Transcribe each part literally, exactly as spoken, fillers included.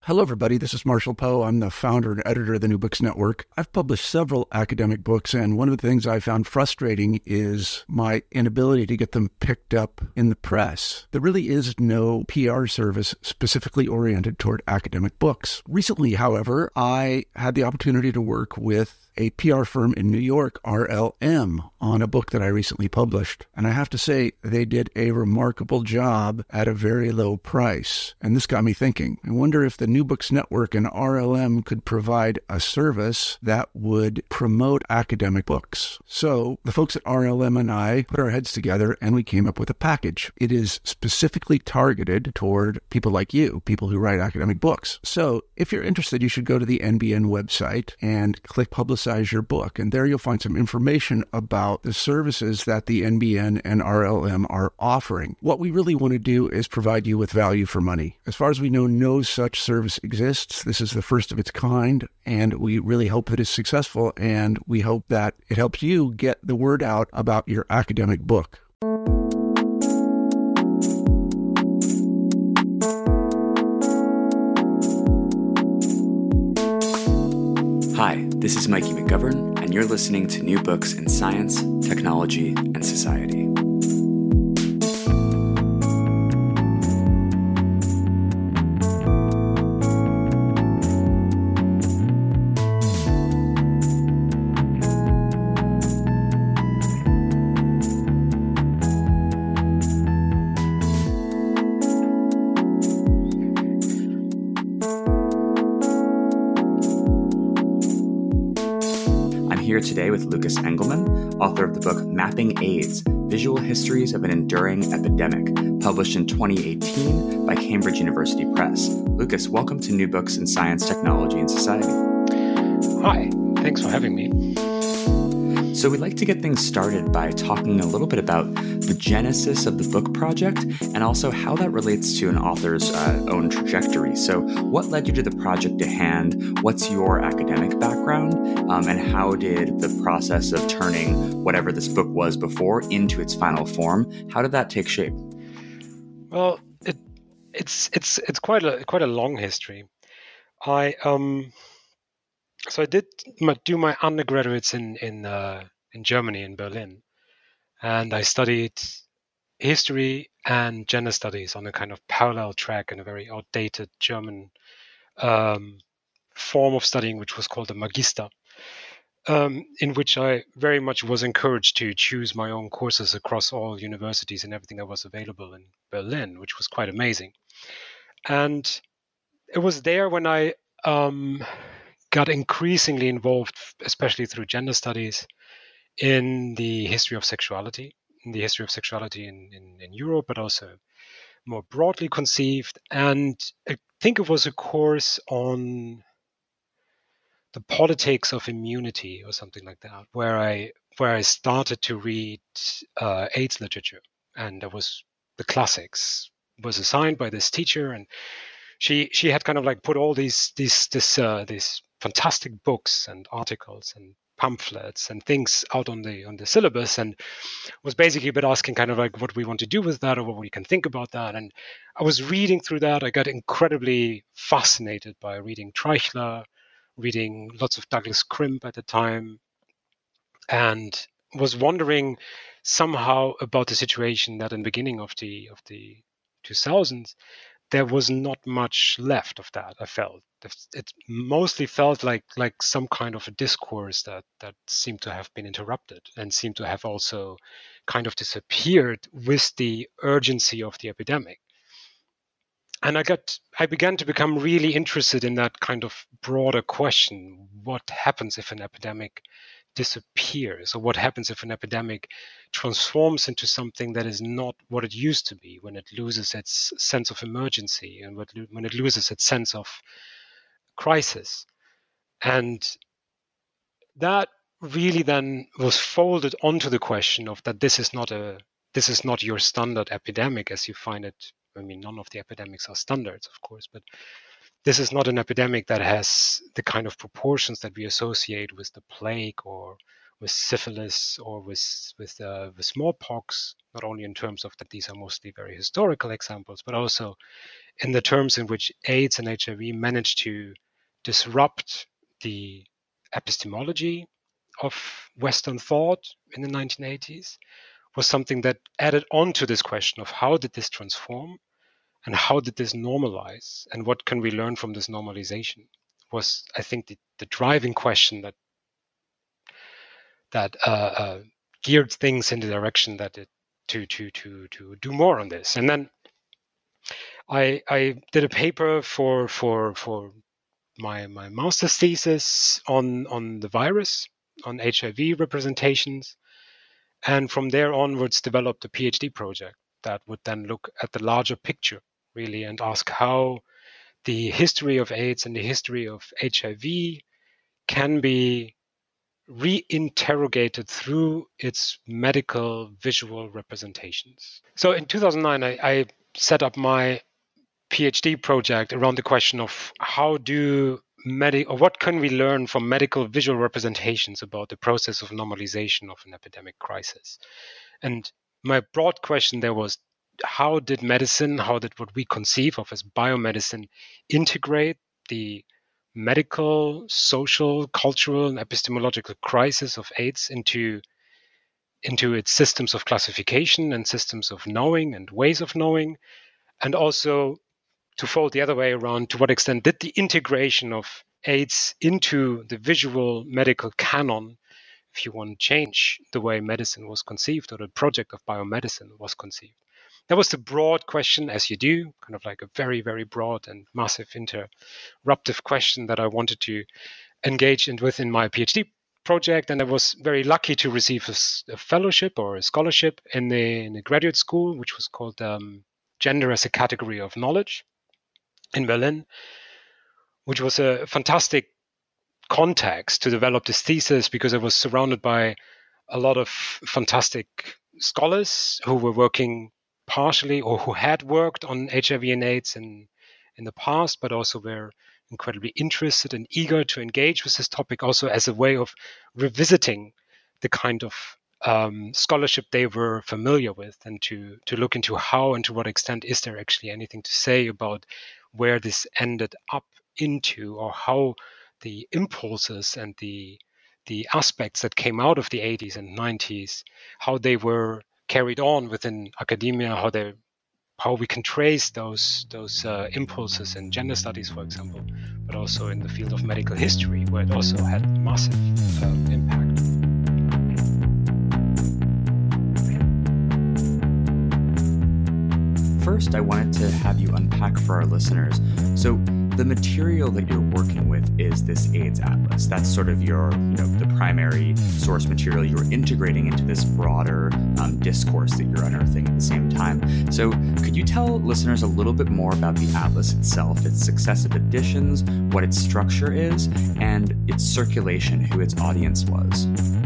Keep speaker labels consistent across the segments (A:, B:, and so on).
A: Hello, everybody. This is Marshall Poe. I'm the founder and editor of the New Books Network. I've published several academic books, and one of the things I found frustrating is my inability to get them picked up in the press. There really is no P R service specifically oriented toward academic books. Recently, however, I had the opportunity to work with a P R firm in New York, R L M, on a book that I recently published. And I have to say, they did a remarkable job at a very low price. And this got me thinking. I wonder if the New Books Network and R L M could provide a service that would promote academic books. So the folks at R L M and I put our heads together and we came up with a package. It is specifically targeted toward people like you, people who write academic books. So if you're interested, you should go to the N B N website and click Publicize your book. And there you'll find some information about the services that the N B N and R L M are offering. What we really want to do is provide you with value for money. As far as we know, no such service exists. This is the first of its kind, and we really hope that it's successful, and we hope that it helps you get the word out about your academic book.
B: Hi, this is Mikey McGovern, and you're listening to New Books in Science, Technology, and Society. Here today with Lucas Engelman, author of the book Mapping AIDS, Visual Histories of an Enduring Epidemic, published in twenty eighteen by Cambridge University Press. Lucas, welcome to New Books in Science, Technology, and Society.
C: Hi, thanks for having me.
B: So we'd like to get things started by talking a little bit about the genesis of the book project and also how that relates to an author's uh, own trajectory. So what led you to the project at hand? What's your academic background? Um, and how did the process of turning whatever this book was before into its final form, how did that take shape?
C: Well, it, it's it's it's quite a quite a long history. I um so I did my, do my undergraduates in in uh, in Germany, in Berlin, and I studied history and gender studies on a kind of parallel track in a very outdated German um, form of studying, which was called a Magister, um, in which I very much was encouraged to choose my own courses across all universities and everything that was available in Berlin, which was quite amazing. And it was there when I um, got increasingly involved, especially through gender studies, in the history of sexuality, in the history of sexuality in, in, in Europe, but also more broadly conceived. And I think it was a course on the politics of immunity or something like that, where I where I started to read uh, AIDS literature, and there was the classics was assigned by this teacher, and she she had kind of like put all these these this uh, these fantastic books and articles and pamphlets and things out on the on the syllabus, and was basically a bit asking kind of like what we want to do with that or what we can think about that. And I was reading through that. I got incredibly fascinated by reading Treichler, reading lots of Douglas Crimp at the time, and was wondering somehow about the situation that in the beginning of the of the two thousands there was not much left of that. I felt it mostly felt like like some kind of a discourse that that seemed to have been interrupted and seemed to have also kind of disappeared with the urgency of the epidemic. And I got I began to become really interested in that kind of broader question: what happens if an epidemic disappears, or what happens if an epidemic transforms into something that is not what it used to be, when it loses its sense of emergency and when it loses its sense of crisis. And that really then was folded onto the question of that this is not a this is not your standard epidemic as you find it. I mean, none of the epidemics are standards, of course, but this is not an epidemic that has the kind of proportions that we associate with the plague or with syphilis or with with, uh, with smallpox, not only in terms of that these are mostly very historical examples, but also in the terms in which AIDS and H I V managed to disrupt the epistemology of Western thought in the nineteen eighties was something that added on to this question of how did this transform and how did this normalize and what can we learn from this normalization was, I think, the, the driving question that that uh, uh, geared things in the direction that it to to to to do more on this. And then I I did a paper for for for my my master's thesis on on the virus, on H I V representations, and from there onwards developed a PhD project that would then look at the larger picture really and ask how the history of AIDS and the history of H I V can be reinterrogated through its medical visual representations. So in two thousand nine, I, I set up my PhD project around the question of how do medi- or what can we learn from medical visual representations about the process of normalization of an epidemic crisis. And my broad question there was, how did medicine, how did what we conceive of as biomedicine integrate the medical, social, cultural, and epistemological crisis of AIDS into, into its systems of classification and systems of knowing and ways of knowing, and also to fold the other way around, to what extent did the integration of AIDS into the visual medical canon, if you want to change the way medicine was conceived or the project of biomedicine was conceived? That was the broad question, as you do, kind of like a very, very broad and massive interruptive question that I wanted to engage in with in my PhD project. And I was very lucky to receive a, a fellowship or a scholarship in the, in the graduate school, which was called um, Gender as a Category of Knowledge in Berlin, which was a fantastic context to develop this thesis because I was surrounded by a lot of fantastic scholars who were working partially or who had worked on H I V and AIDS in, in the past, but also were incredibly interested and eager to engage with this topic also as a way of revisiting the kind of um, scholarship they were familiar with and to, to look into how and to what extent is there actually anything to say about where this ended up into or how the impulses and the the aspects that came out of the eighties and nineties, how they were carried on within academia, how they how we can trace those those uh, impulses in gender studies, for example, but also in the field of medical history, where it also had massive um, impact.
B: First, I wanted to have you unpack for our listeners. So the material that you're working with is this AIDS Atlas. That's sort of your, you know, the primary source material you're integrating into this broader um, discourse that you're unearthing at the same time. So could you tell listeners a little bit more about the Atlas itself, its successive editions, what its structure is, and its circulation, who its audience was?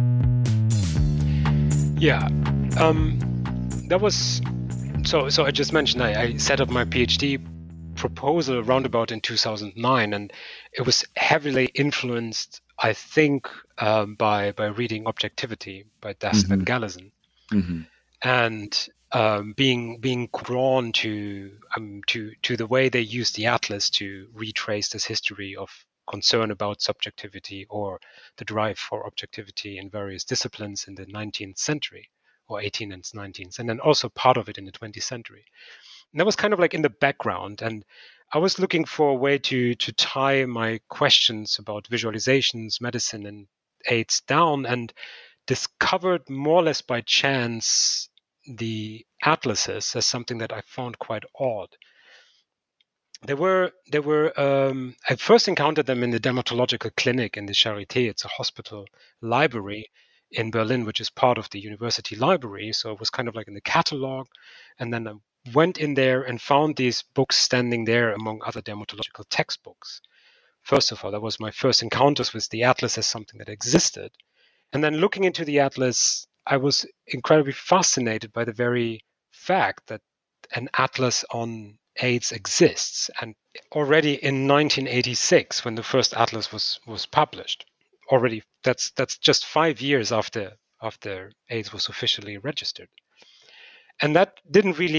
C: Yeah, um, that was... So, so I just mentioned I, I set up my PhD proposal roundabout in two thousand nine, and it was heavily influenced, I think, um, by by reading Objectivity by Dassett mm-hmm. and Galison, mm-hmm. and um, being being drawn to um, to to the way they used the Atlas to retrace this history of concern about subjectivity or the drive for objectivity in various disciplines in the nineteenth century. Or eighteenth and nineteenth, and then also part of it in the twentieth century. And that was kind of like in the background. And I was looking for a way to to tie my questions about visualizations, medicine, and AIDS down, and discovered more or less by chance the atlases as something that I found quite odd. There were, there were. Um, I first encountered them in the dermatological clinic in the Charité. It's a hospital library in Berlin, which is part of the university library. So it was kind of like in the catalog. And then I went in there and found these books standing there among other dermatological textbooks. First of all, that was my first encounters with the Atlas as something that existed. And then looking into the Atlas, I was incredibly fascinated by the very fact that an Atlas on AIDS exists. And already in nineteen eighty-six, when the first Atlas was, was published, already that's that's just five years after after AIDS was officially registered. And that didn't really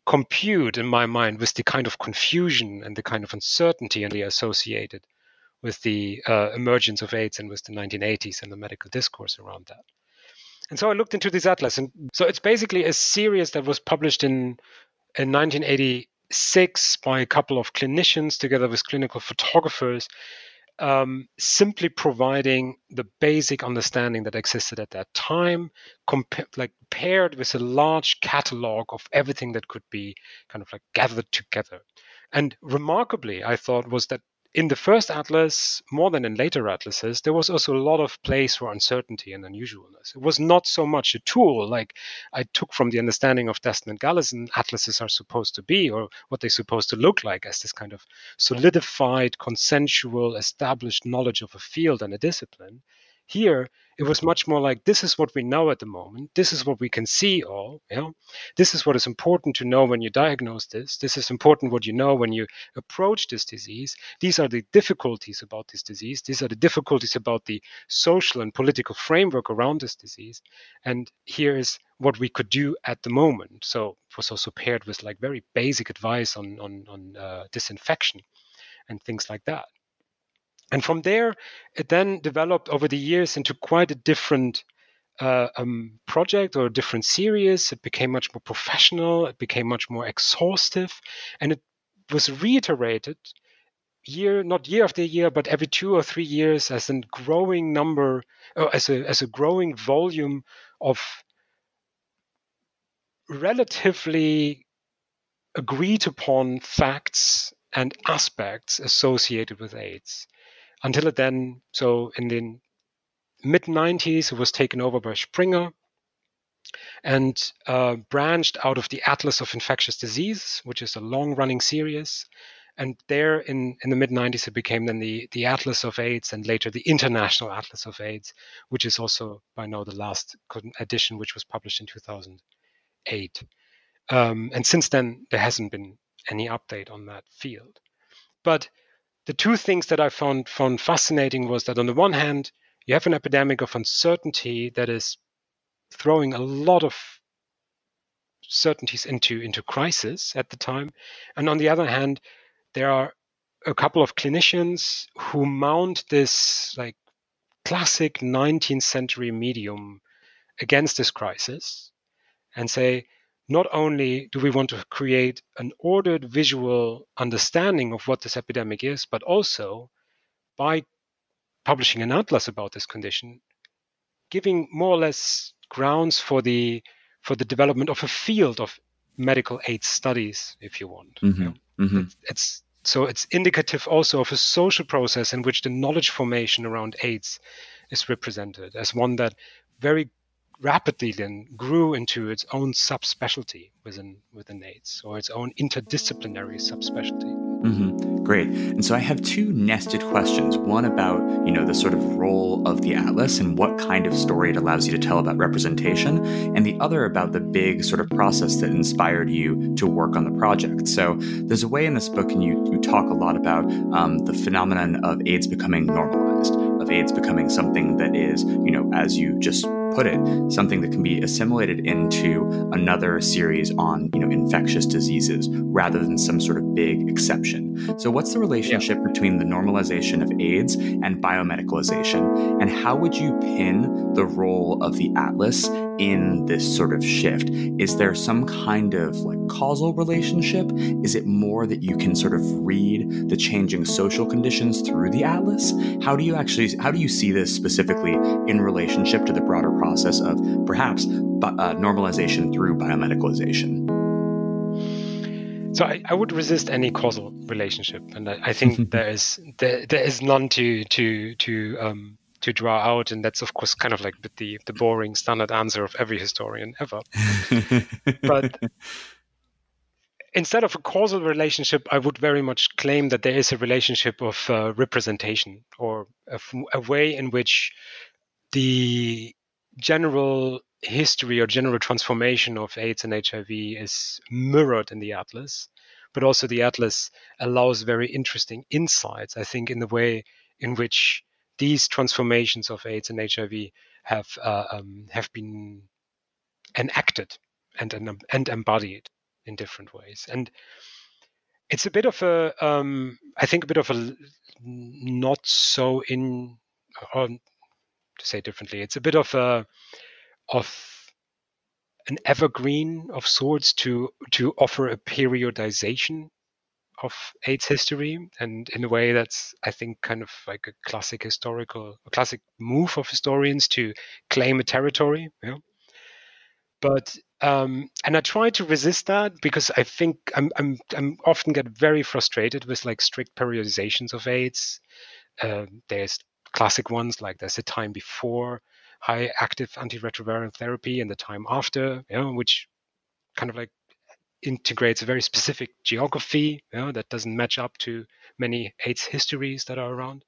C: compute in my mind with the kind of confusion and the kind of uncertainty and the associated with the uh, emergence of AIDS and with the nineteen eighties and the medical discourse around that. And so I looked into this atlas. And so it's basically a series that was published in, in nineteen eighty-six by a couple of clinicians together with clinical photographers, um, simply providing the basic understanding that existed at that time, compa- like paired with a large catalog of everything that could be kind of like gathered together. And remarkably, I thought, was that in the first atlas, more than in later atlases, there was also a lot of place for uncertainty and unusualness. It was not so much a tool like I took from the understanding of Destin and Galison atlases are supposed to be, or what they're supposed to look like, as this kind of solidified, consensual, established knowledge of a field and a discipline. Here, it was much more like, this is what we know at the moment. This is what we can see all. You know? This is what is important to know when you diagnose this. This is important what you know when you approach this disease. These are the difficulties about this disease. These are the difficulties about the social and political framework around this disease. And here is what we could do at the moment. So it was also paired with like very basic advice on, on, on uh, disinfection and things like that. And from there, it then developed over the years into quite a different uh, um, project or a different series. It became much more professional. It became much more exhaustive. And it was reiterated year, not year after year, but every two or three years as a growing number, uh, as a as a growing volume of relatively agreed upon facts and aspects associated with AIDS. Until it then, so in the mid nineties, it was taken over by Springer and uh, branched out of the Atlas of Infectious Disease, which is a long-running series. And there in, in the mid nineties, it became then the, the Atlas of AIDS and later the International Atlas of AIDS, which is also by now the last edition, which was published in two thousand eight. Um, and since then, there hasn't been any update on that field. But the two things that I found, found fascinating was that on the one hand, you have an epidemic of uncertainty that is throwing a lot of certainties into, into crisis at the time. And on the other hand, there are a couple of clinicians who mount this like classic nineteenth century medium against this crisis and say, not only do we want to create an ordered visual understanding of what this epidemic is, but also by publishing an atlas about this condition, giving more or less grounds for the for the development of a field of medical AIDS studies, if you want.
B: Mm-hmm.
C: You know?
B: Mm-hmm.
C: It's, it's so it's indicative also of a social process in which the knowledge formation around AIDS is represented as one that very rapidly then grew into its own subspecialty within within AIDS, or its own interdisciplinary subspecialty.
B: Mm-hmm. Great. And so I have two nested questions. One about, you know, the sort of role of the atlas and what kind of story it allows you to tell about representation, and the other about the big sort of process that inspired you to work on the project. So there's a way in this book, and you, you talk a lot about um, the phenomenon of AIDS becoming normalized, of AIDS becoming something that is, you know, as you just put it, something that can be assimilated into another series on, you know, infectious diseases rather than some sort of big exception. So what's the relationship yeah. between the normalization of AIDS and biomedicalization? And how would you pin the role of the atlas in this sort of shift? Is there some kind of like causal relationship? Is it more that you can sort of read the changing social conditions through the atlas? How do you actually, how do you see this specifically in relationship to the broader process of perhaps uh, normalization through biomedicalization?
C: So I, I would resist any causal relationship, and I, I think there is there, there is none to to to um, to draw out, and that's of course kind of like the the boring standard answer of every historian ever. But instead of a causal relationship, I would very much claim that there is a relationship of uh, representation, or a, a way in which the general history or general transformation of AIDS and H I V is mirrored in the atlas, but also the atlas allows very interesting insights, I think, in the way in which these transformations of AIDS and H I V have uh, um, have been enacted and, and and embodied in different ways. And it's a bit of a, um, I think, a bit of a not so in, or to say differently, it's a bit of a of an evergreen of sorts to to offer a periodization of AIDS history, and in a way that's, I think, kind of like a classic historical, a classic move of historians to claim a territory. You know? But um, and I try to resist that because I think I'm I'm I'm often get very frustrated with like strict periodizations of AIDS. Uh, there's classic ones like there's a time before high active antiretroviral therapy and the time after, you know, which kind of like integrates a very specific geography, you know, that doesn't match up to many AIDS histories that are around.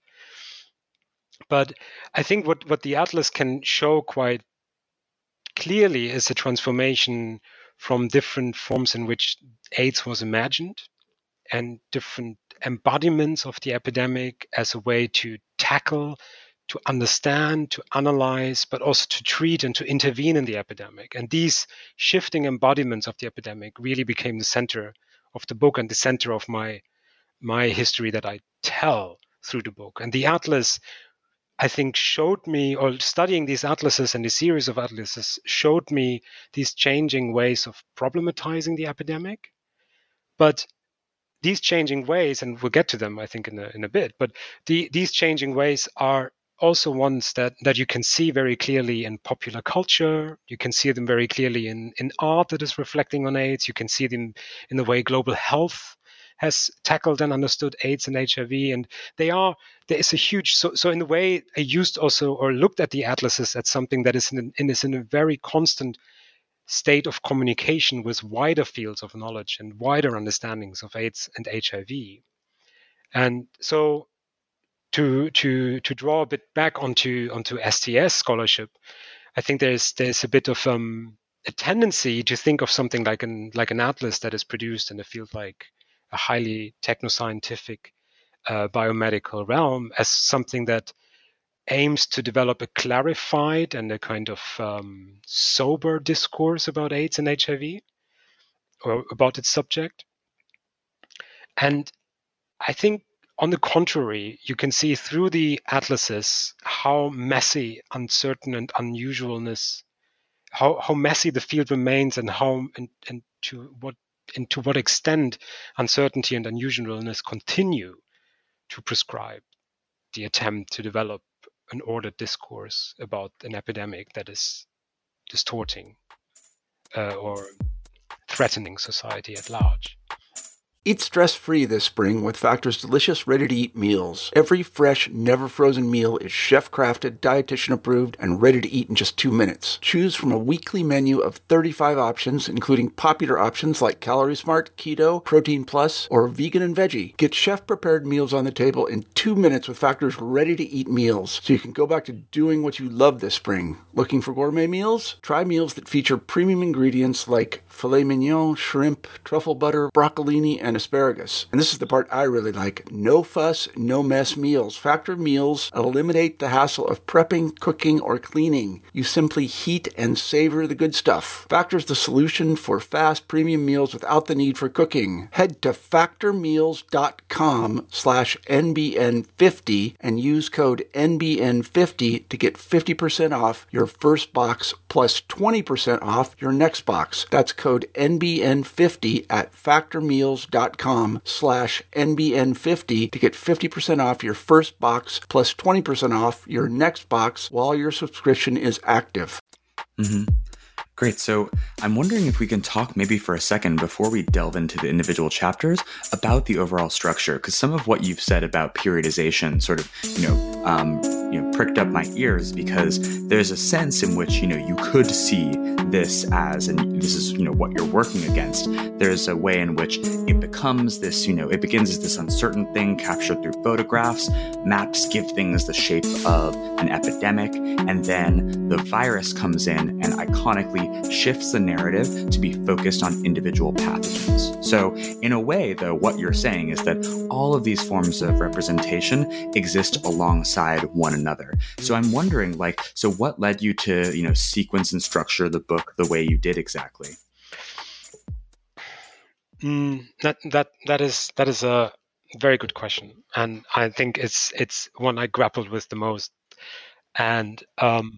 C: But I think what, what the Atlas can show quite clearly is a transformation from different forms in which AIDS was imagined and different embodiments of the epidemic as a way to tackle, to understand, to analyze, but also to treat and to intervene in the epidemic. And these shifting embodiments of the epidemic really became the center of the book and the center of my my history that I tell through the book. And the Atlas, I think, showed me, or studying these atlases and the series of atlases showed me these changing ways of problematizing the epidemic. But these changing ways, and we'll get to them, I think, in a, in a bit, but the, these changing ways are also ones that, that you can see very clearly in popular culture. You can see them very clearly in, in art that is reflecting on AIDS. You can see them in the way global health has tackled and understood AIDS and H I V. And they are, there is a huge, so, so in the way I used also, or looked at the atlases as something that is in, in, is in a very constant state of communication with wider fields of knowledge and wider understandings of AIDS and H I V. And so to to to draw a bit back onto onto S T S scholarship, I think there's there's a bit of um, a tendency to think of something like an like an atlas that is produced in a field like a highly techno-scientific uh, biomedical realm as something that aims to develop a clarified and a kind of um, sober discourse about AIDS and H I V, or about its subject. And I think, on the contrary, you can see through the atlases how messy, uncertain, and unusualness, how, how messy the field remains, and how and, and to what and to what extent uncertainty and unusualness continue to prescribe the attempt to develop an ordered discourse about an epidemic that is distorting uh, or threatening society at large.
A: Eat stress-free this spring with Factor's delicious, ready-to-eat meals. Every fresh, never-frozen meal is chef-crafted, dietitian-approved, and ready to eat in just two minutes. Choose from a weekly menu of thirty-five options, including popular options like Calorie Smart, Keto, Protein Plus, or Vegan and Veggie. Get chef-prepared meals on the table in two minutes with Factor's ready-to-eat meals, so you can go back to doing what you love this spring. Looking for gourmet meals? Try meals that feature premium ingredients like filet mignon, shrimp, truffle butter, broccolini, and asparagus. And this is the part I really like. No fuss, no mess meals. Factor meals eliminate the hassle of prepping, cooking, or cleaning. You simply heat and savor the good stuff. Factor's the solution for fast premium meals without the need for cooking. Head to factormeals.com slash NBN50 and use code N B N fifty to get fifty percent off your first box plus twenty percent off your next box. That's code N B N fifty at factormeals.com slash N B N fifty to get fifty percent off your first box plus twenty percent off your next box while your subscription is active.
B: Mm-hmm. Great. So I'm wondering if we can talk maybe for a second before we delve into the individual chapters about the overall structure, because some of what you've said about periodization sort of, you know, um, you know, pricked up my ears, because there's a sense in which, you know, you could see this as, and this is, you know, what you're working against. There's a way in which it becomes this, you know, it begins as this uncertain thing captured through photographs. Maps give things the shape of an epidemic, and then the virus comes in and iconically shifts the narrative to be focused on individual pathogens. So in a way, though, what you're saying is that all of these forms of representation exist alongside one another. So I'm wondering, like, so what led you to, you know, sequence and structure the book the way you did exactly?
C: Mm, that that that is that is a very good question, and I think it's it's one I grappled with the most. And um,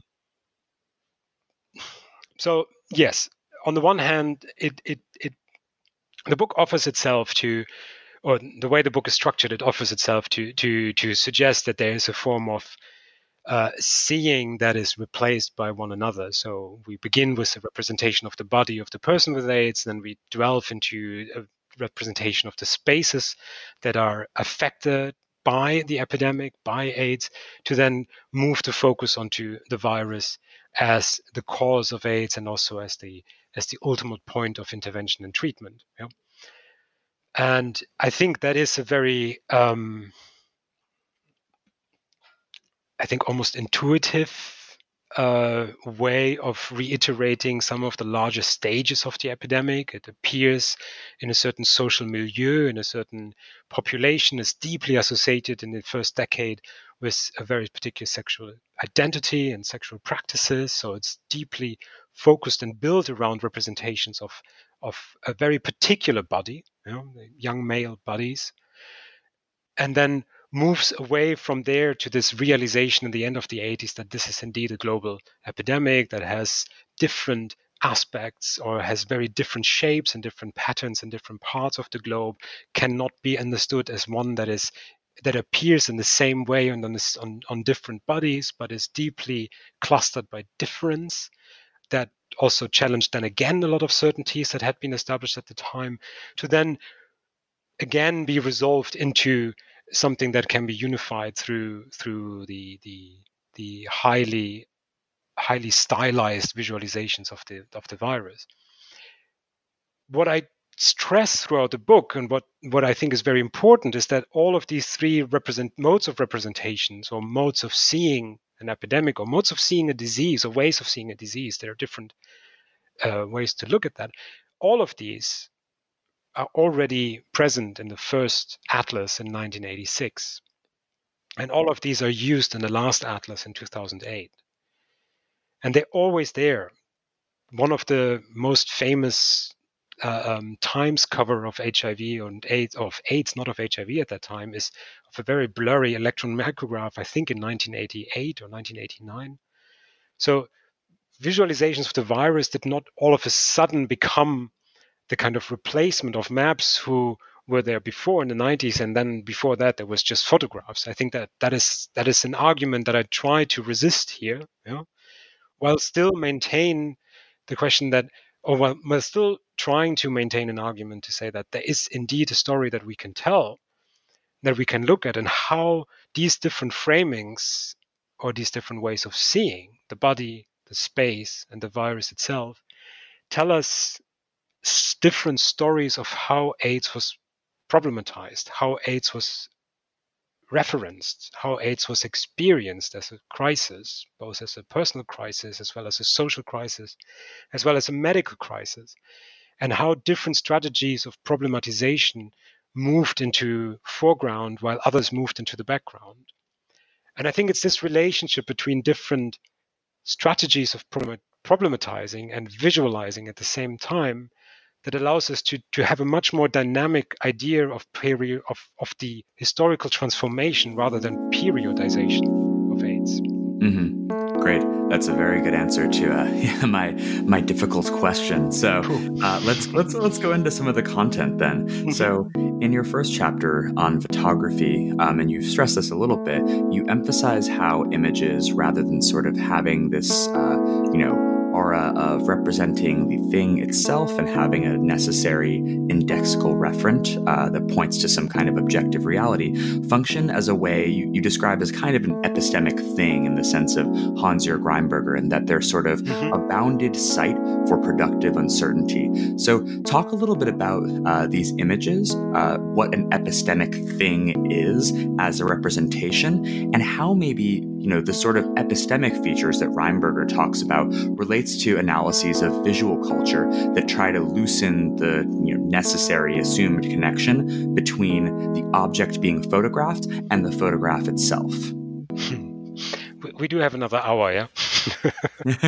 C: so yes, on the one hand, it it it the book offers itself to, or the way the book is structured, it offers itself to to to suggest that there is a form of uh, seeing that is replaced by one another. So we begin with a representation of the body of the person with AIDS, then we delve into a representation of the spaces that are affected by the epidemic, by AIDS, to then move the focus onto the virus as the cause of AIDS and also as the as the ultimate point of intervention and treatment. Yeah? And I think that is a very um, I think almost intuitive uh, way of reiterating some of the larger stages of the epidemic. It appears in a certain social milieu, in a certain population, is deeply associated in the first decade with a very particular sexual identity and sexual practices. So it's deeply focused and built around representations of of a very particular body, you know, young male bodies, and then moves away from there to this realization in the end of the eighties that this is indeed a global epidemic that has different aspects or has very different shapes and different patterns in different parts of the globe, cannot be understood as one that is that appears in the same way on, on, on different bodies, but is deeply clustered by difference. That also challenged then again a lot of certainties that had been established at the time, to then again be resolved into something that can be unified through through the the the highly highly stylized visualizations of the of the virus. What I stress throughout the book, and what what I think is very important, is that all of these three represent modes of representations or modes of seeing an epidemic or modes of seeing a disease or ways of seeing a disease. There are different uh, ways to look at that. All of these are already present in the first atlas in nineteen eighty-six. And all of these are used in the last atlas in two thousand eight. And they're always there. One of the most famous uh, um, Times cover of H I V and AIDS, of AIDS, not of H I V at that time, is of a very blurry electron micrograph, I think in nineteen eighty-eight or nineteen eighty-nine. So visualizations of the virus did not all of a sudden become the kind of replacement of maps who were there before in the nineties, and then before that there was just photographs. I think that that is that is an argument that I try to resist here, you know, while still maintain the question that, or while, while still trying to maintain an argument to say that there is indeed a story that we can tell, that we can look at, and how these different framings or these different ways of seeing the body, the space, and the virus itself tell us different stories of how AIDS was problematized, how AIDS was referenced, how AIDS was experienced as a crisis, both as a personal crisis as well as a social crisis, as well as a medical crisis, and how different strategies of problematization moved into foreground while others moved into the background. And I think it's this relationship between different strategies of problematizing and visualizing at the same time that allows us to, to have a much more dynamic idea of period of, of the historical transformation rather than periodization of AIDS.
B: Mm-hmm. Great. That's a very good answer to uh, yeah, my my difficult question. So uh, let's let's let's go into some of the content then. Mm-hmm. So in your first chapter on photography, um, and you've stressed this a little bit, you emphasize how images, rather than sort of having this, uh, you know, aura of representing the thing itself and having a necessary indexical referent uh, that points to some kind of objective reality, function as a way you, you describe as kind of an epistemic thing in the sense of Hans-Jörg Reinberger, and that they're sort of mm-hmm. a bounded site for productive uncertainty. So talk a little bit about uh, these images, uh, what an epistemic thing is as a representation, and how maybe, you know, the sort of epistemic features that Reinberger talks about relates to analyses of visual culture that try to loosen the, you know, necessary assumed connection between the object being photographed and the photograph itself.
C: we, we do have another hour, yeah?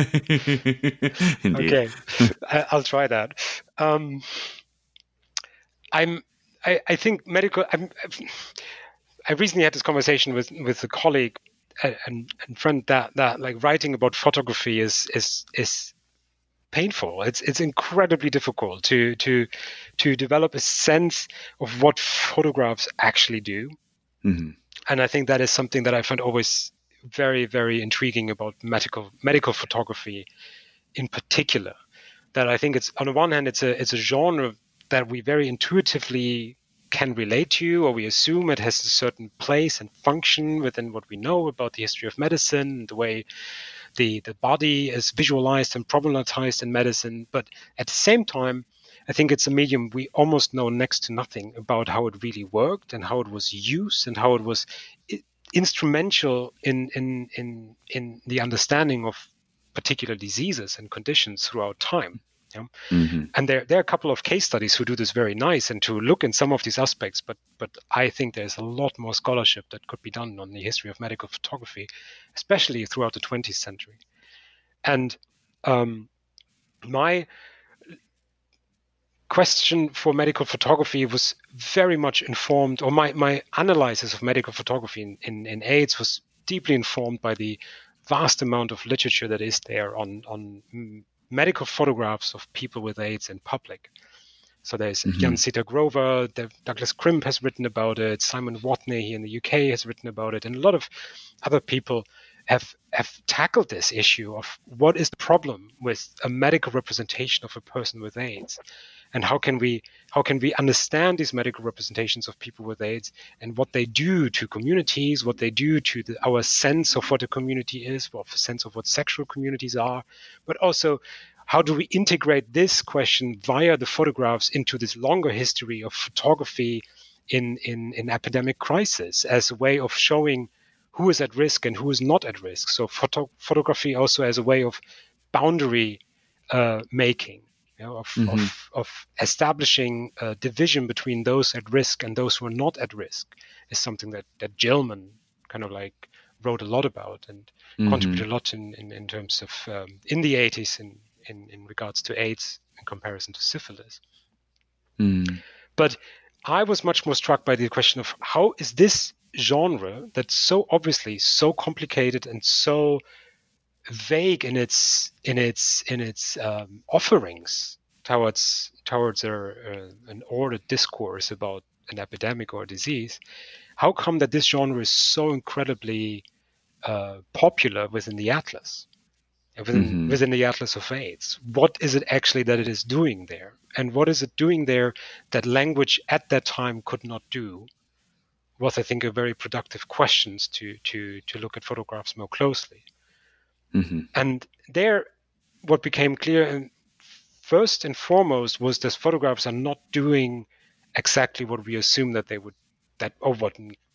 B: Indeed.
C: Okay, I, I'll try that. Um, I'm. I, I think medical. I'm, I recently had this conversation with with a colleague and, and friend that that like writing about photography is is is painful. It's it's incredibly difficult to to to develop a sense of what photographs actually do. Mm-hmm. And I think that is something that I find always very, very intriguing about medical medical photography in particular. That I think it's, on the one hand, it's a it's a genre that we very intuitively can relate to, or we assume it has a certain place and function within what we know about the history of medicine, the way the, the body is visualized and problematized in medicine. But at the same time, I think it's a medium we almost know next to nothing about how it really worked and how it was used and how it was instrumental in in in, in the understanding of particular diseases and conditions throughout time. Yeah? Mm-hmm. And there, there are a couple of case studies who do this very nice and to look in some of these aspects, but but I think there's a lot more scholarship that could be done on the history of medical photography, especially throughout the twentieth century. And um, my question for medical photography was very much informed, or my, my analysis of medical photography in, in, in AIDS was deeply informed by the vast amount of literature that is there on, on medical photographs of people with AIDS in public. So there's mm-hmm. Jan Sita-Grover, Douglas Crimp has written about it, Simon Watney here in the U K has written about it, and a lot of other people have have tackled this issue of what is the problem with a medical representation of a person with AIDS, and how can we how can we understand these medical representations of people with AIDS and what they do to communities, what they do to the, our sense of what a community is, what a sense of what sexual communities are, but also how do we integrate this question via the photographs into this longer history of photography in in, in epidemic crisis as a way of showing who is at risk and who is not at risk. So photo, photography also as a way of boundary uh, making, you know, of, mm-hmm. of, of establishing a division between those at risk and those who are not at risk is something that, that Gilman kind of like wrote a lot about and mm-hmm. contributed a lot in, in, in terms of um, in the eighties in, in, in regards to AIDS in comparison to syphilis. Mm. But I was much more struck by the question of how is this genre that's so obviously so complicated and so vague in its in its in its um, offerings towards towards a, a, an ordered discourse about an epidemic or a disease, how come that this genre is so incredibly uh, popular within the Atlas, within mm-hmm. within the Atlas of AIDS? What is it actually that it is doing there, and what is it doing there that language at that time could not do? Was, I think, a very productive questions to to to look at photographs more closely. Mm-hmm. And there, what became clear, and first and foremost, was that photographs are not doing exactly what we assume that they would, that or what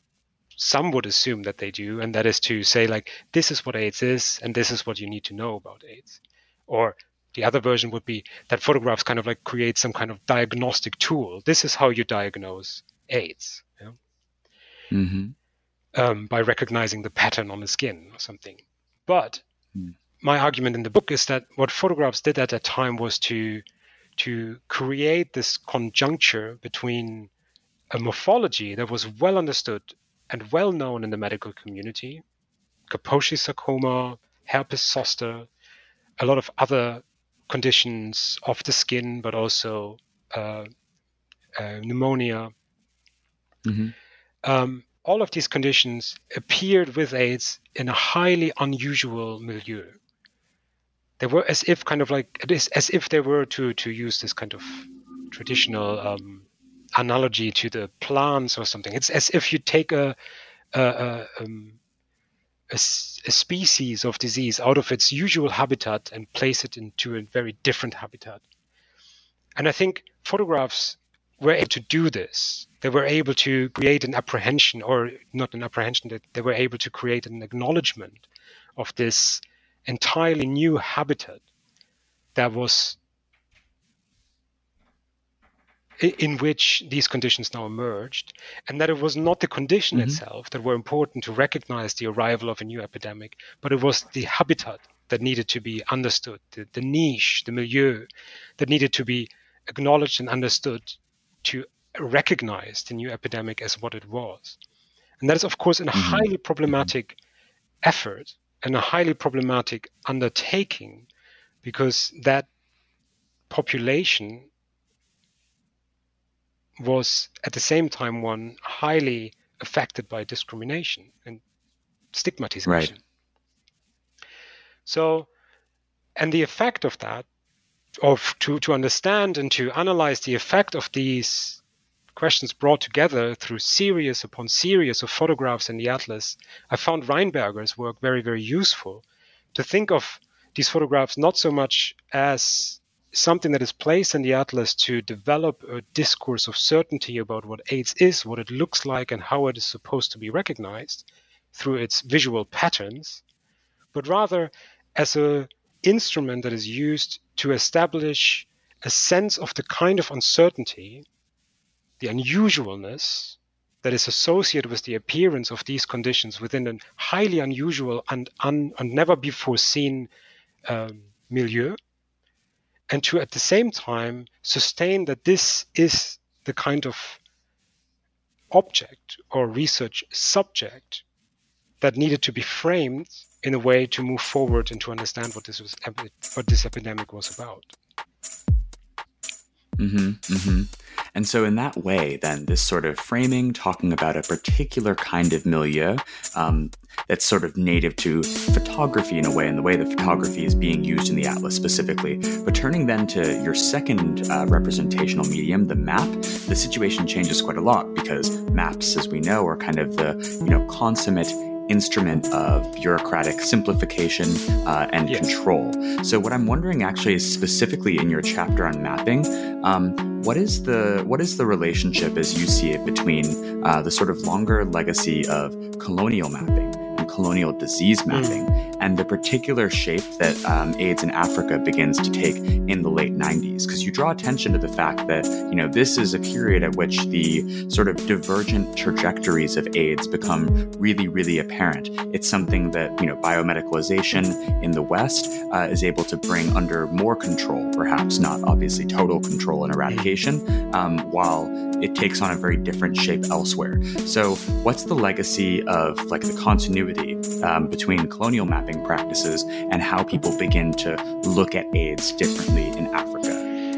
C: some would assume that they do, and that is to say, like, this is what AIDS is, and this is what you need to know about AIDS. Or the other version would be that photographs kind of like create some kind of diagnostic tool. This is how you diagnose AIDS. You know? Mm-hmm. Um, by recognizing the pattern on the skin or something. But mm. my argument in the book is that what photographs did at that time was to to create this conjuncture between a morphology that was well understood and well known in the medical community, Kaposi sarcoma, herpes zoster, a lot of other conditions of the skin, but also uh, uh, pneumonia. Mm-hmm. Um, all of these conditions appeared with AIDS in a highly unusual milieu. They were as if kind of like, it is as if they were to, to use this kind of traditional um, analogy to the plants or something. It's as if you take a a, a, um, a, a species of disease out of its usual habitat and place it into a very different habitat. And I think photographs were able to do this. They were able to create an apprehension, or not an apprehension, that they were able to create an acknowledgement of this entirely new habitat that was in which these conditions now emerged, and that it was not the condition mm-hmm. itself that were important to recognize the arrival of a new epidemic, but it was the habitat that needed to be understood, the, the niche, the milieu that needed to be acknowledged and understood to recognized the new epidemic as what it was. And that is, of course, a
B: Mm-hmm.
C: highly problematic effort and a highly problematic undertaking, because that population was at the same time one highly affected by discrimination and stigmatization.
B: Right.
C: So, and the effect of that, of to, to understand and to analyze the effect of these questions brought together through series upon series of photographs in the atlas, I found Reinberger's work very, very useful to think of these photographs not so much as something that is placed in the atlas to develop a discourse of certainty about what AIDS is, what it looks like, and how it is supposed to be recognized through its visual patterns, but rather as an instrument that is used to establish a sense of the kind of uncertainty, the unusualness that is associated with the appearance of these conditions within a highly unusual and, un, and never before seen um, milieu, and to at the same time sustain that this is the kind of object or research subject that needed to be framed in a way to move forward and to understand what this was, what this epidemic was about.
B: Mm-hmm, mm-hmm. And so in that way, then, this sort of framing, talking about a particular kind of milieu um, that's sort of native to photography in a way, and the way that photography is being used in the atlas specifically. But turning then to your second uh, representational medium, the map, the situation changes quite a lot, because maps, as we know, are kind of the, you know, consummate instrument of bureaucratic simplification uh, and
C: yes.
B: control. So what I'm wondering actually is specifically in your chapter on mapping, um, what is the what is the relationship as you see it between uh, the sort of longer legacy of colonial mapping and colonial disease mapping mm. and the particular shape that um, AIDS in Africa begins to take in the late nineties? Because you draw attention to the fact that, you know, this is a period at which the sort of divergent trajectories of AIDS become really, really apparent. It's something that, you know, biomedicalization in the West uh, is able to bring under more control, perhaps not obviously total control and eradication, um, while it takes on a very different shape elsewhere. So what's the legacy of like the continuity um, between colonial mapping practices and how people begin to look at AIDS differently in Africa?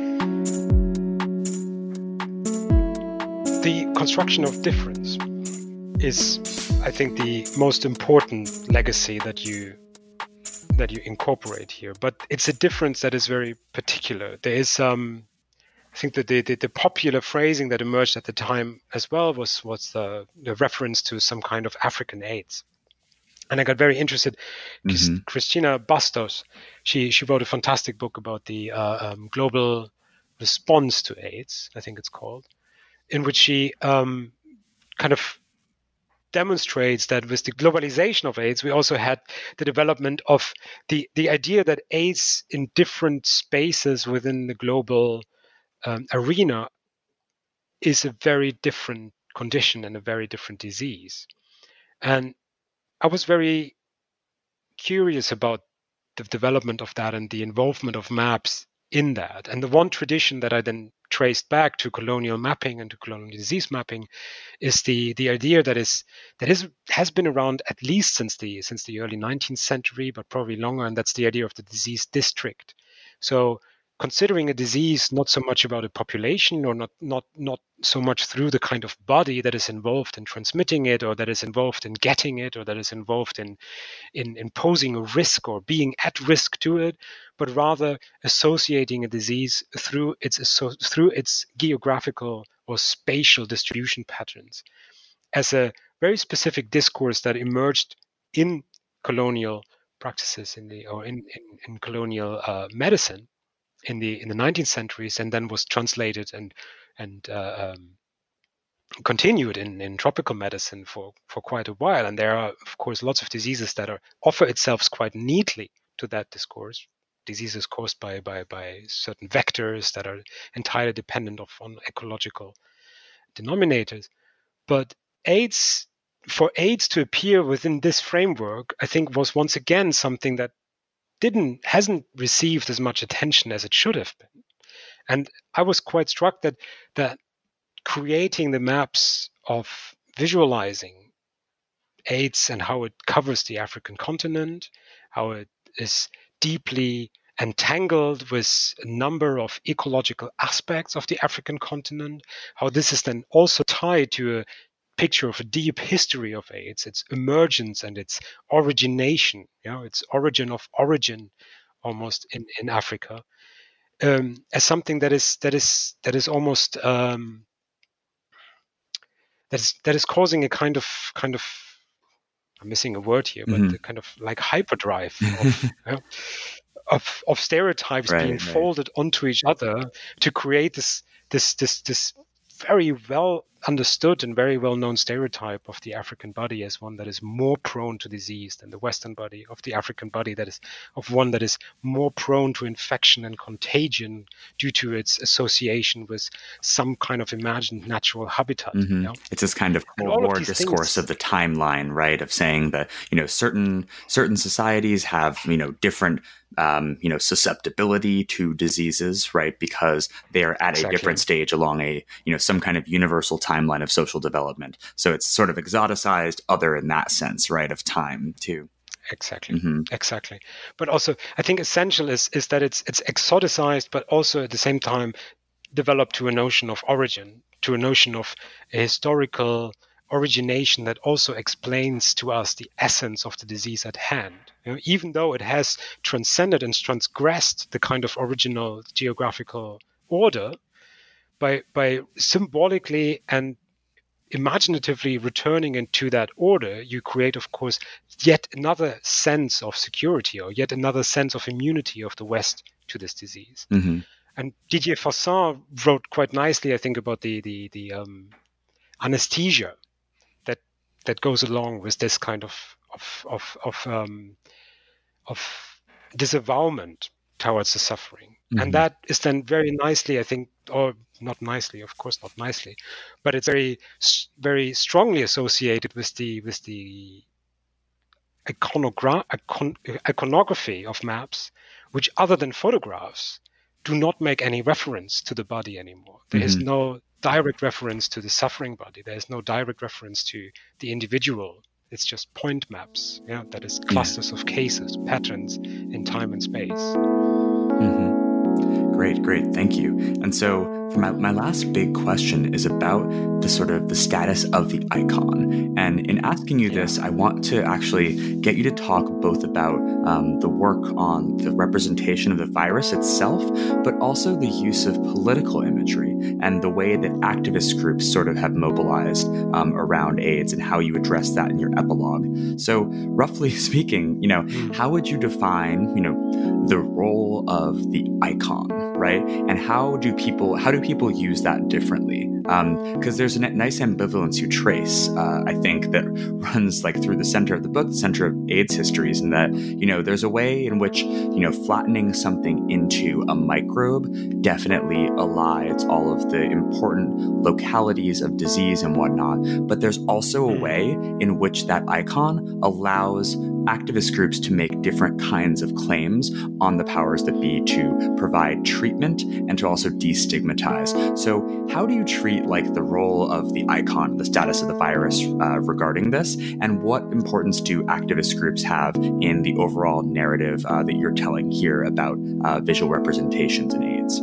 C: The construction of difference is, I think, the most important legacy that you that you incorporate here. But it's a difference that is very particular. There is um I think that the, the, the popular phrasing that emerged at the time as well was was the, the reference to some kind of African AIDS. And I got very interested. Mm-hmm. Christina Bastos, she she wrote a fantastic book about the uh, um, global response to AIDS, I think it's called, in which she um, kind of demonstrates that with the globalization of AIDS, we also had the development of the, the idea that AIDS in different spaces within the global um, arena is a very different condition and a very different disease. And I was very curious about the development of that and the involvement of maps in that. And the one tradition that I then traced back to colonial mapping and to colonial disease mapping is the the idea that is that is has been around at least since the since the early nineteenth century, but probably longer, and that's the idea of the disease district. So considering a disease not so much about a population, or not not not so much through the kind of body that is involved in transmitting it, or that is involved in getting it, or that is involved in in imposing a risk or being at risk to it, but rather associating a disease through its through its geographical or spatial distribution patterns as a very specific discourse that emerged in colonial practices in the or in in, in colonial uh, medicine in the in the nineteenth centuries, and then was translated and and uh, um, continued in, in tropical medicine for, for quite a while. And there are, of course, lots of diseases that are offer itself quite neatly to that discourse. Diseases caused by by by certain vectors that are entirely dependent of, on ecological denominators. But AIDS, for AIDS to appear within this framework, I think was once again something that didn't hasn't received as much attention as it should have been. And I was quite struck that that creating the maps of visualizing AIDS and how it covers the African continent, how it is deeply entangled with a number of ecological aspects of the African continent, how this is then also tied to a picture of a deep history of AIDS, its emergence and its origination, you know, its origin of origin almost in, in Africa, um, as something that is that is that is almost um, that is that is causing a kind of kind of I'm missing a word here, but
B: Mhm.
C: the kind of like hyperdrive of, you know, of of stereotypes
B: Right,
C: being
B: right.
C: folded onto each other to create this this this this very well understood and very well known stereotype of the African body as one that is more prone to disease than the Western body, of the African body that is of one that is more prone to infection and contagion due to its association with some kind of imagined natural habitat.
B: Mhm.
C: You know?
B: It's this kind of
C: And
B: Cold
C: all of
B: War
C: these
B: discourse
C: things-
B: of the timeline, right? Of saying that, you know, certain certain societies have, you know, different um, you know, susceptibility to diseases, right? Because they are at
C: Exactly.
B: a different stage along a, you know, some kind of universal timeline of social development. So it's sort of exoticized other in that sense, right? Of time too.
C: Exactly,
B: Mhm.
C: exactly. But also, I think essential is is that it's it's exoticized, but also at the same time developed to a notion of origin, to a notion of a historical origination that also explains to us the essence of the disease at hand. You know, even though it has transcended and transgressed the kind of original geographical order, by by symbolically and imaginatively returning into that order, you create, of course, yet another sense of security or yet another sense of immunity of the West to this disease.
B: Mm-hmm.
C: And Didier Fassin wrote quite nicely, I think, about the the the um, anesthesia that that goes along with this kind of of of of, um, of disavowalment towards the suffering.
B: Mm-hmm.
C: And that is then very nicely, I think, or not nicely, of course, not nicely, but it's very, very strongly associated with the with the iconogra- icon- iconography of maps, which, other than photographs, do not make any reference to the body anymore. There
B: Mm-hmm.
C: is no direct reference to the suffering body. There is no direct reference to the individual. It's just point maps. Yeah, that is clusters yeah. of cases, patterns in time and space.
B: Mm-hmm. Great, great. Thank you. And so for my, my last big question is about the sort of the status of the icon. And in asking you this, I want to actually get you to talk both about um, the work on the representation of the virus itself, but also the use of political imagery and the way that activist groups sort of have mobilized um, around AIDS and how you address that in your epilogue. So roughly speaking, you know, how would you define, you know, the role of the icon, right? And how do people how do people use that differently? Because um, there's a nice ambivalence you trace, uh, I think, that runs like through the center of the book, the center of AIDS histories, and that, you know, there's a way in which, you know, flattening something into a microbe definitely elides all of the important localities of disease and whatnot. But there's also a way in which that icon allows activist groups to make different kinds of claims on the powers that be to provide treatment and to also destigmatize. So how do you treat like the role of the icon, the status of the virus uh, regarding this, and what importance do activist groups have in the overall narrative uh, that you're telling here about uh, visual representations in AIDS?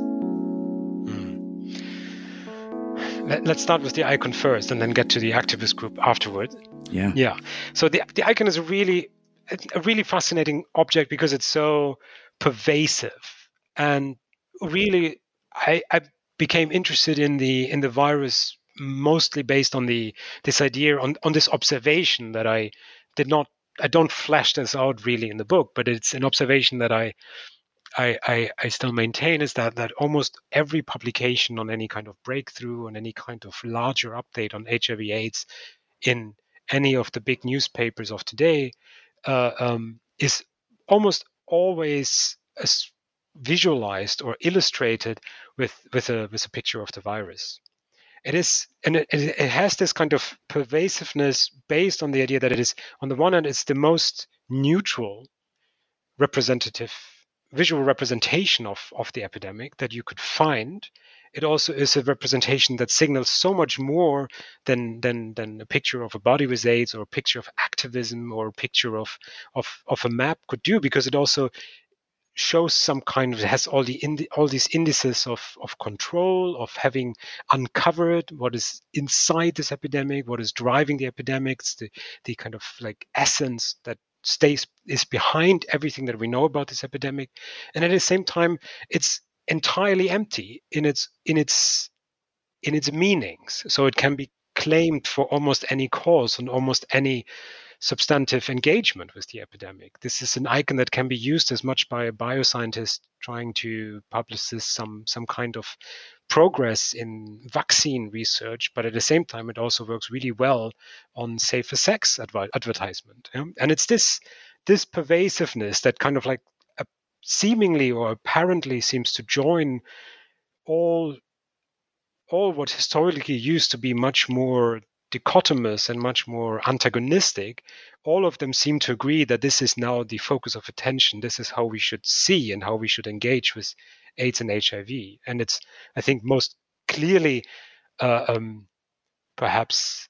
C: Hmm. Let's start with the icon first and then get to the activist group afterward.
B: Yeah.
C: Yeah. So the the icon is a really a really fascinating object because it's so pervasive, and really I, I became interested in the in the virus mostly based on the this idea on, on this observation that I did not I don't flesh this out really in the book, but it's an observation that I I, I, I still maintain is that that almost every publication on any kind of breakthrough, on any kind of larger update on H I V AIDS in any of the big newspapers of today uh, um, is almost always as visualized or illustrated with with a with a picture of the virus. It is, and it, it has this kind of pervasiveness based on the idea that it is, on the one hand, it's the most neutral representative visual representation of, of the epidemic that you could find, it also is a representation that signals so much more than than than a picture of a body with AIDS or a picture of activism or a picture of of of a map could do, because it also shows some kind of, it has all the indi- all these indices of of control, of having uncovered what is inside this epidemic, what is driving the epidemics, the the kind of like essence that stays is behind everything that we know about this epidemic. And at the same time, it's entirely empty in its in its in its meanings, so it can be claimed for almost any cause and almost any substantive engagement with the epidemic. This is an icon that can be used as much by a bioscientist trying to publish this, some some kind of progress in vaccine research, but at the same time, it also works really well on safer sex advi- advertisement. Yeah? And it's this this pervasiveness that kind of like uh, seemingly or apparently seems to join all all what historically used to be much more dichotomous and much more antagonistic. All of them seem to agree that this is now the focus of attention. This is how we should see and how we should engage with AIDS and H I V. And it's, I think, most clearly, uh, um, perhaps,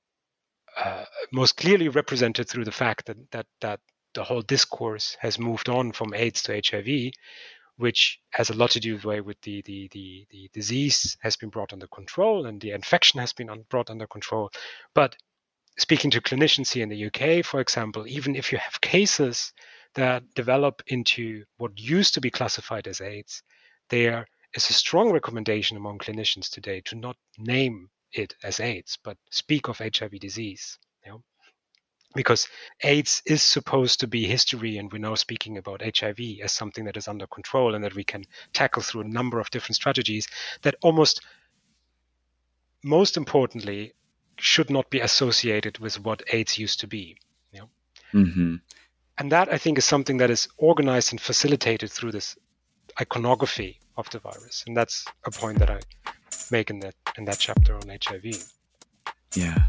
C: uh, most clearly represented through the fact that that that the whole discourse has moved on from AIDS to H I V, which has a lot to do with the way with the, the, the, the disease has been brought under control and the infection has been un- brought under control. But speaking to clinicians here in the U K, for example, even if you have cases that develop into what used to be classified as AIDS, there is a strong recommendation among clinicians today to not name it as AIDS, but speak of H I V disease. You know? Because AIDS is supposed to be history, and we're now speaking about H I V as something that is under control and that we can tackle through a number of different strategies that almost, most importantly, should not be associated with what AIDS used to be. You know?
B: Mm-hmm.
C: And that, I think, is something that is organized and facilitated through this iconography of the virus. And that's a point that I make in that in that chapter on H I V.
B: Yeah.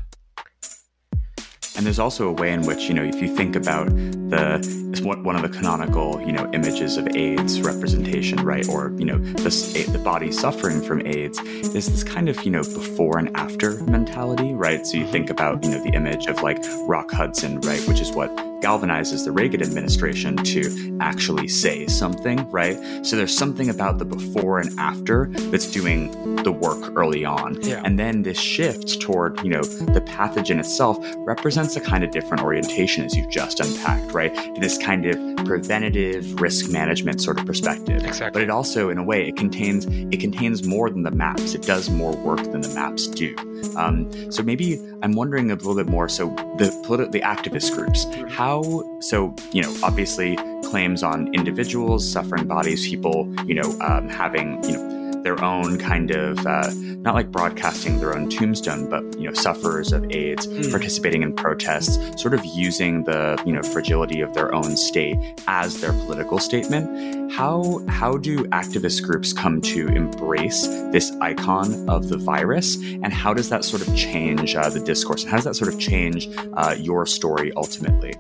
B: And there's also a way in which, you know, if you think about the one of the canonical, you know, images of AIDS representation, right, or, you know, the, the body suffering from AIDS, is this kind of, you know, before and after mentality, right? So you think about, you know, the image of like Rock Hudson, right, which is what galvanizes the Reagan administration to actually say something, right? So there's something about the before and after that's doing the work early on.
C: Yeah.
B: And then this shift toward, you know, the pathogen itself represents a kind of different orientation, as you've just unpacked, right? To this kind of preventative risk management sort of perspective.
C: Exactly.
B: But it also, in a way, it contains it contains more than the maps. It does more work than the maps do. Um, so maybe I'm wondering a little bit more. So the politi- the activist groups, how, so, you know, obviously claims on individuals, suffering bodies, people, you know, um, having, you know, their own kind of, uh, not like broadcasting their own tombstone, but, you know, sufferers of AIDS, mm. participating in protests, sort of using the, you know, fragility of their own state as their political statement. How, how do activist groups come to embrace this icon of the virus? And how does that sort of change uh, the discourse? And how does that sort of change uh, your story ultimately?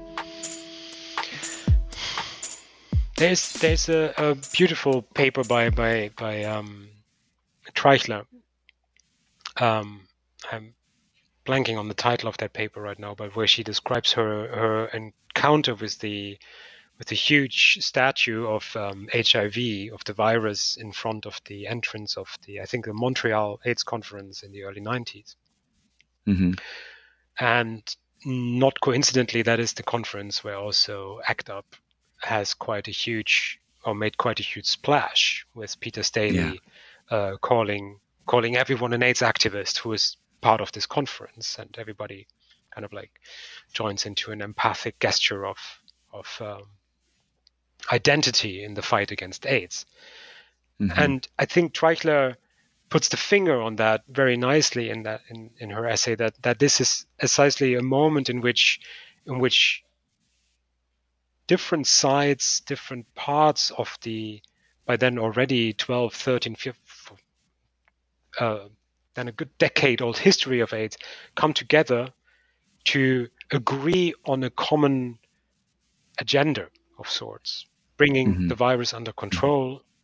C: There's there's a, a beautiful paper by by by um, Treichler. Um, I'm blanking on the title of that paper right now, but where she describes her her encounter with the with the huge statue of um, H I V, of the virus, in front of the entrance of the, I think, the Montreal AIDS conference in the early nineties.
B: Mm-hmm.
C: And not coincidentally, that is the conference where also ACT UP has quite a huge, or made quite a huge splash, with Peter Staley yeah. uh, calling calling everyone an AIDS activist who is part of this conference, and everybody kind of like joins into an empathic gesture of of um, identity in the fight against AIDS. Mm-hmm. And I think Treichler puts the finger on that very nicely in that in, in her essay, that that this is precisely a moment in which in which different sides, different parts of the, by then already twelve, thirteen, fifteen, uh, then a good decade old history of AIDS, come together to agree on a common agenda of sorts, bringing mm-hmm. the virus under control,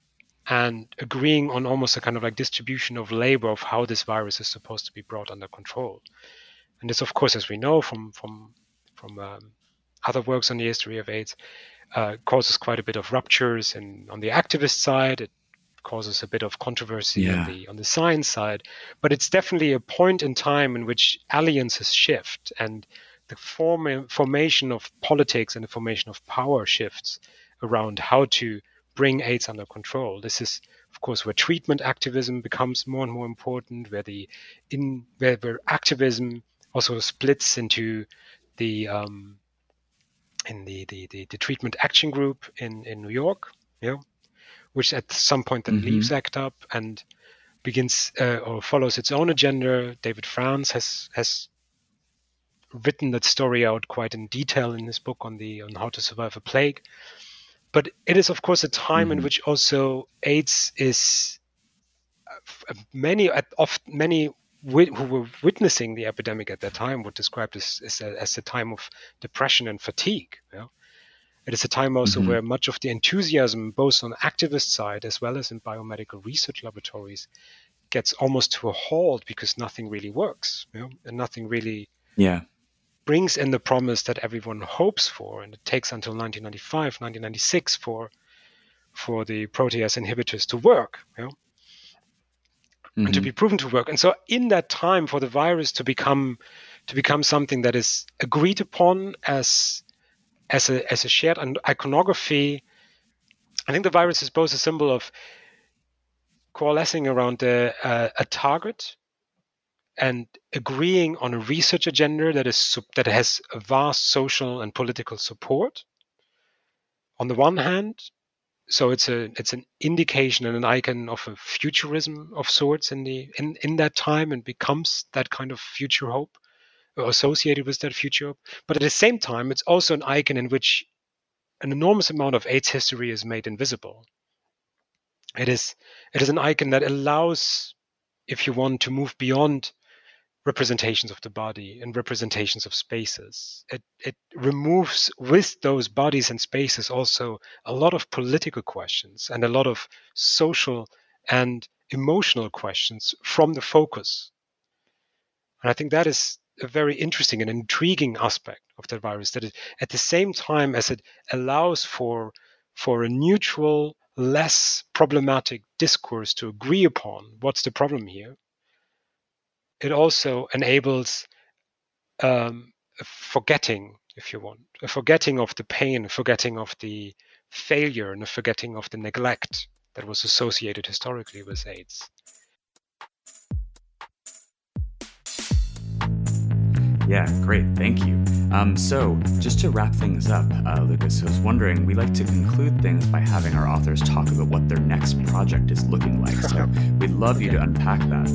C: and agreeing on almost a kind of like distribution of labor of how this virus is supposed to be brought under control. And this, of course, as we know from from from um, other works on the history of AIDS, uh, causes quite a bit of ruptures. And on the activist side, it causes a bit of controversy yeah. on the on the science side. But it's definitely a point in time in which alliances shift, and the form, formation of politics and the formation of power shifts around how to bring AIDS under control. This is, of course, where treatment activism becomes more and more important, where the in where, where activism also splits into the um, in the, the, the, the treatment action group in, in New York, you know, which at some point then mm-hmm. leaves ACT UP and begins uh, or follows its own agenda. David Franz has has written that story out quite in detail in his book on the on how to survive a plague. But it is, of course, a time mm-hmm. in which also AIDS is uh, many of many who were witnessing the epidemic at that time would describe this as a, as a time of depression and fatigue. You know? It is a time also mm-hmm. where much of the enthusiasm, both on the activist side as well as in biomedical research laboratories, gets almost to a halt because nothing really works, you know? And nothing really
B: yeah.
C: brings in the promise that everyone hopes for. And it takes until nineteen ninety-five, nineteen ninety-six for for the protease inhibitors to work, you know? Mm-hmm. and to be proven to work. And so in that time, for the virus to become to become something that is agreed upon as as a as a shared iconography, I think the virus is both a symbol of coalescing around a, a, a target and agreeing on a research agenda that is that has a vast social and political support on the one hand. So it's a it's an indication and an icon of a futurism of sorts in the in, in that time, and becomes that kind of future hope or associated with that future hope. But at the same time, it's also an icon in which an enormous amount of AIDS history is made invisible. It is it is an icon that allows, if you want, to move beyond representations of the body and representations of spaces. It it removes with those bodies and spaces also a lot of political questions and a lot of social and emotional questions from the focus. And I think that is a very interesting and intriguing aspect of the virus, that it, at the same time as it allows for for a neutral, less problematic discourse to agree upon what's the problem here, it also enables um, a forgetting, if you want, a forgetting of the pain, a forgetting of the failure, and a forgetting of the neglect that was associated historically with AIDS.
B: Yeah, great. Thank you. Um, so just to wrap things up, uh, Lucas, I was wondering, we like to conclude things by having our authors talk about what their next project is looking like. So we'd love okay. you to unpack that.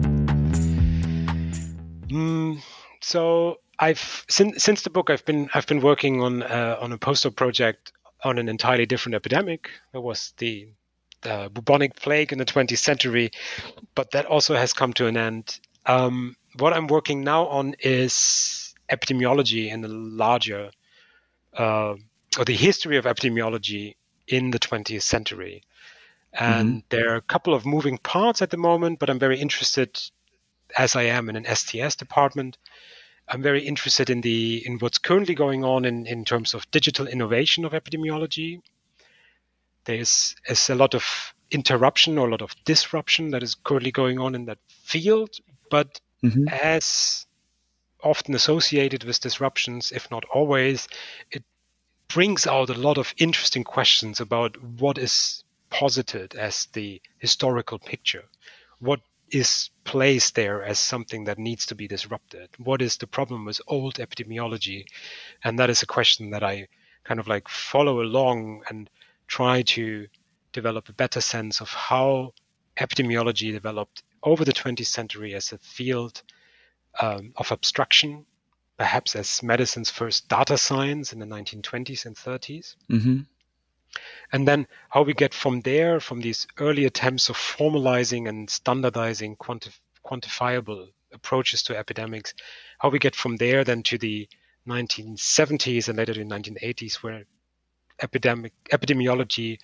C: Mm, so I've since since the book I've been I've been working on uh, on a postdoc project on an entirely different epidemic. It was the, the bubonic plague in the twentieth century, but that also has come to an end. Um, what I'm working now on is epidemiology in the larger, uh, or the history of epidemiology in the twentieth century. And mm-hmm. there are a couple of moving parts at the moment, but I'm very interested, as I am in an S T S department, I'm very interested in the in what's currently going on in, in terms of digital innovation of epidemiology. There's, there's a lot of interruption or a lot of disruption that is currently going on in that field, but mm-hmm. as often associated with disruptions, if not always, it brings out a lot of interesting questions about what is posited as the historical picture. What is placed there as something that needs to be disrupted? What is the problem with old epidemiology? And that is a question that I kind of like follow along and try to develop a better sense of how epidemiology developed over the twentieth century as a field um, of abstraction, perhaps as medicine's first data science in the nineteen twenties and thirties.
B: Mm-hmm.
C: And then how we get from there, from these early attempts of formalizing and standardizing quantif- quantifiable approaches to epidemics, how we get from there then to the nineteen seventies and later the nineteen eighties, where epidemic epidemiology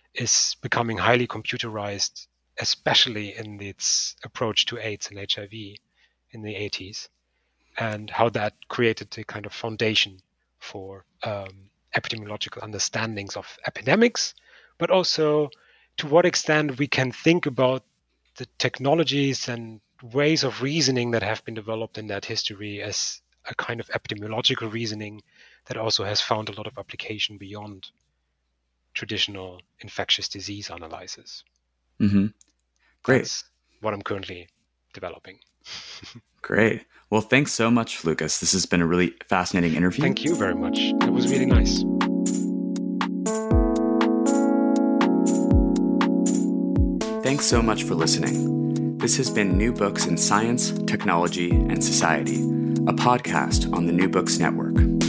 C: is becoming highly computerized, especially in its approach to AIDS and H I V in the eighties, and how that created a kind of foundation for um, epidemiological understandings of epidemics, but also to what extent we can think about the technologies and ways of reasoning that have been developed in that history as a kind of epidemiological reasoning that also has found a lot of application beyond traditional infectious disease analysis.
B: Mm-hmm. Great.
C: That's what I'm currently developing.
B: Great. Well, thanks so much, Lucas. This has been a really fascinating interview.
C: Thank you very much. It was really nice.
B: Thanks so much for listening. This has been New Books in Science, Technology, and Society, a podcast on the New Books Network.